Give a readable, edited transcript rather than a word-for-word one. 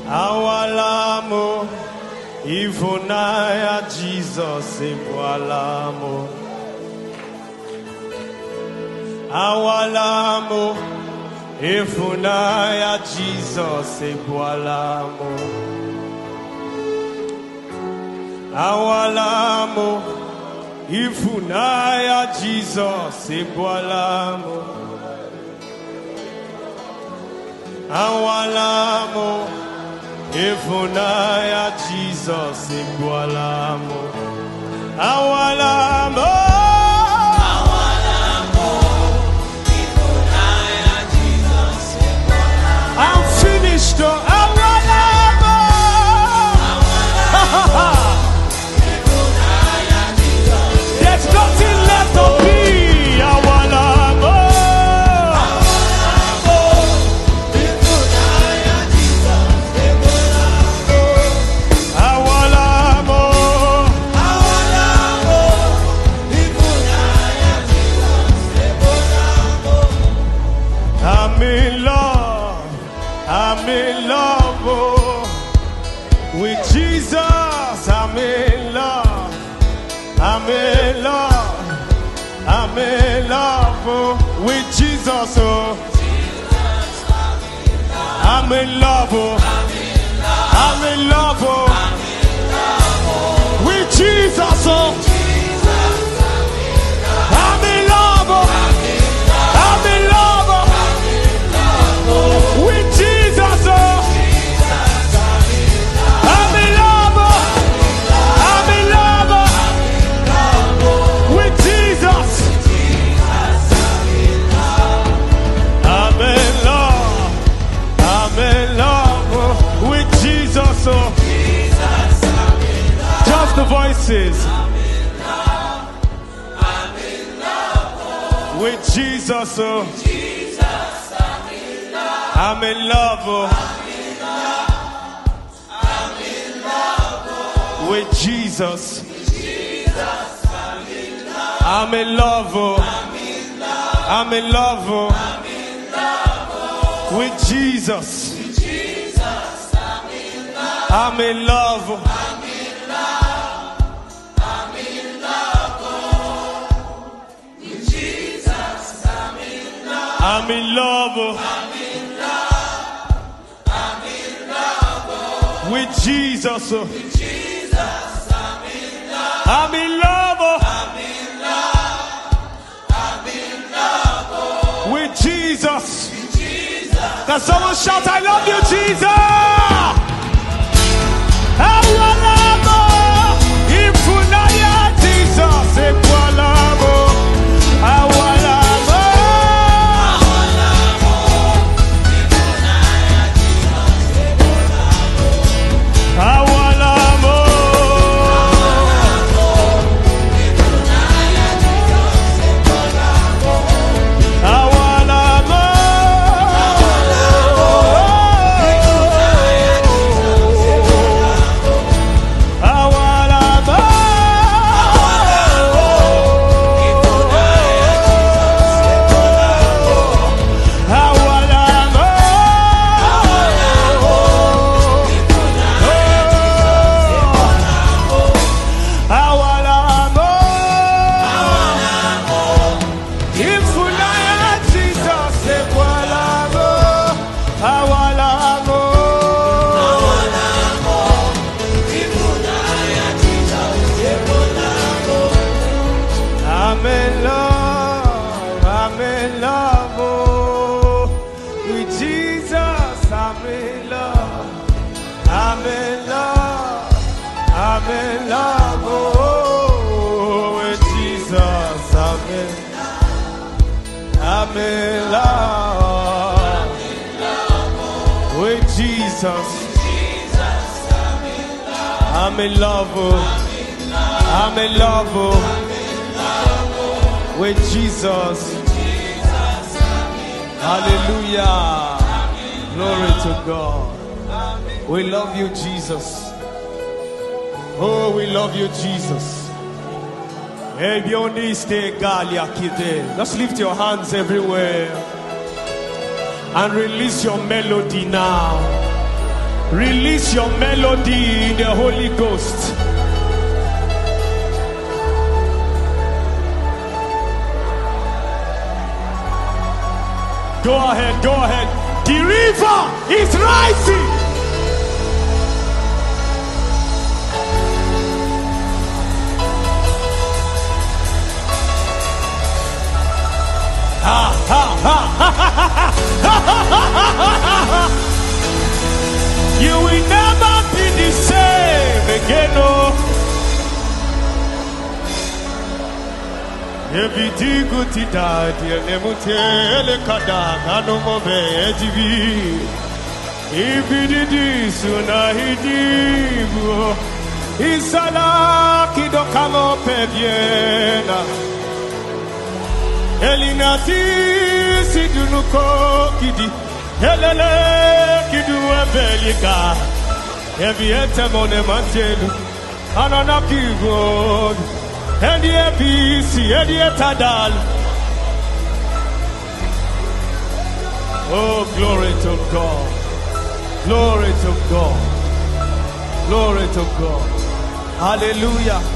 Awalamo, Ifunaya Jesus Ebualamo. Awalamo, Ifunaya Jesus Ebualamo. Awalamo, Ifunaya Jesus Ebualamo. Awalamo, Ifunaya Jesus Ebualamo. Awalamo, Awalamo, Ifunaya Jesus Ebualamo. I'm finished. Awalamo, Ifunaya Jesus. there's nothing left of me. Awalamo, Ifunaya Jesus Ebualamo. Awalamo, Awalamo, Ifunaya Jesus Ebualamo. I'm in love. I'm in love with Jesus. I'm in love. I'm in love. I'm in love with Jesus. I'm in love. I'm in love with Jesus. I'm in love. I'm in love with Jesus. I'm in love. I'm in love with Jesus. I'm in love. I'm in love with Jesus. Just the voices. With Jesus. I'm in love with Jesus. I'm in love. I'm in love with Jesus. I'm in love. I'm in love with Jesus. I'm in love with Jesus. Can someone shout, I love you, Jesus? Awalamo, Ifunaya Jesus Ebualamo. Awalamo, Awalamo, Awalamo, I'm in love with Jesus. I'm in love with Jesus. I'm in love with Jesus. Hallelujah. Glory to God. We love you, Jesus. Oh, we love you, Jesus. Just lift your hands everywhere and release your melody now. Release your melody in the Holy Ghost. Go ahead, go ahead. The river is rising. You will never be the same again, oh. Eviti guti da die nemutele kada kanomo bejivi. Ibidi suna hidibu. Isala kido kamo pebiena. Elinati sidunuko kidi. Helele kidu ebelika. Evi etemone mantelu. Anana kigod. Endi episi, endi etadal. Oh, glory to God. Glory to God. Glory to God. Hallelujah.